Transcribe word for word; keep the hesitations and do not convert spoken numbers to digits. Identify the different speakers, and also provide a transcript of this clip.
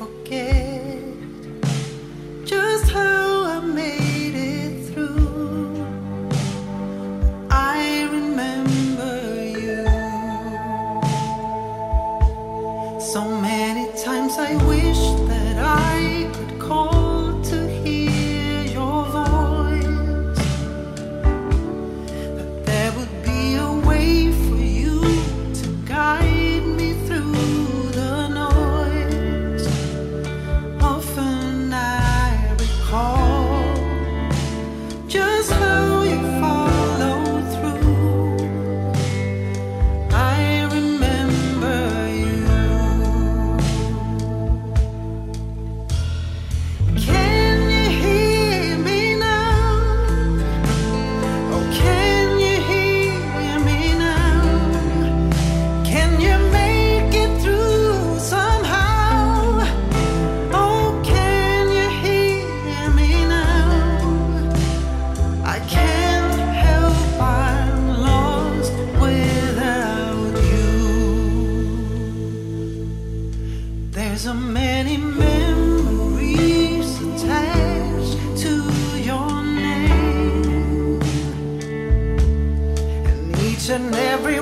Speaker 1: forget just how I made it through. I remember you. So many times I wish that I could call to hear your voice, that there would be a way for you to guide me through the noise. Often I recall just how you follow through. I remember you. Can you hear me now? Oh, can you hear me now? Can you make it through somehow? Oh, can you hear me now? I can't help, I'm lost without you. There's a many memories attached to your name, and each and every